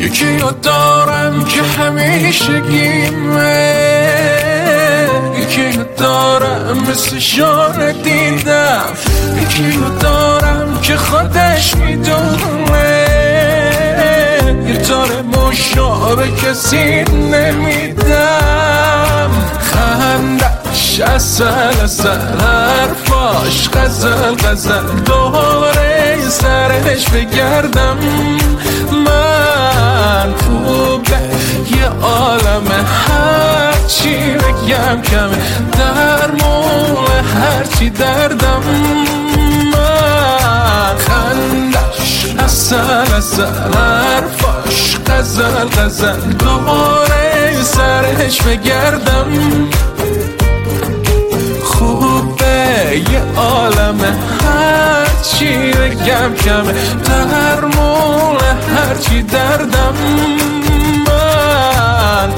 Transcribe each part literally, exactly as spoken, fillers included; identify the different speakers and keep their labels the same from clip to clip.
Speaker 1: یکی رو دارم که همیشه گیمه، یکی رو دارم مثل شانه دیدم، یکی رو دارم که خودش میدونه یه طور مشابه کسی نمیدم. خندش اصل اصل حرفاش غزل غزل دوره سرش بگردم. من خوبه یه عالمه هرچی بگم کمه درمون هرچی دردم. من خندش اصل اصل حرفاش غزل غزل دوره سرش بگردم. خوبه یه عالمه هرچی بگم کمه درمون هرچی دردم. من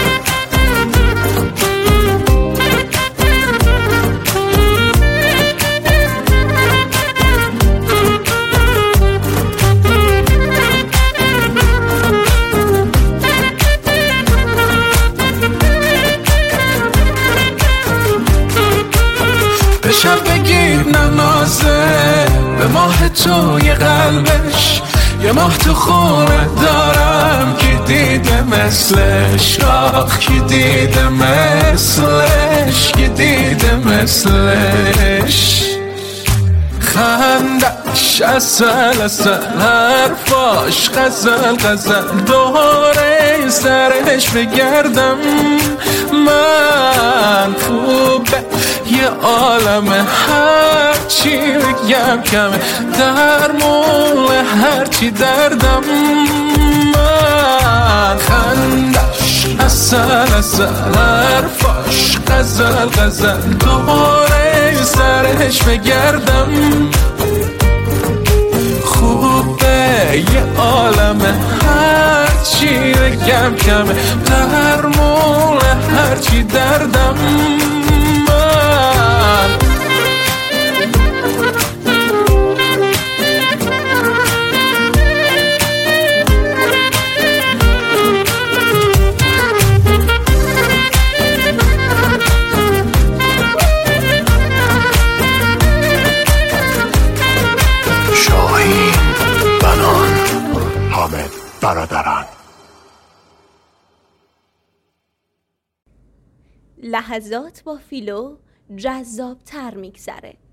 Speaker 1: شب بگیر ننازه به ماه تو یه قلبش، یه ماه تو خونه دارم که دیده مثلش، آخ که دیده مثلش، که دیده مثلش. خندش اصل اصل حرفاش غزل غزل دوره سرش بگردم. من خوبه یه عالمه هرچی بگم کمه درمون هرچی دردم. من خندش اصل اصل حرفاش غزل غزل دوره سرش بگردم. خوبه یه عالمه هرچی بگم کمه درمون هرچی دردم. من
Speaker 2: شاهین بنان حامد برادران.
Speaker 3: لحظات با فیلو جذاب تر میگذره.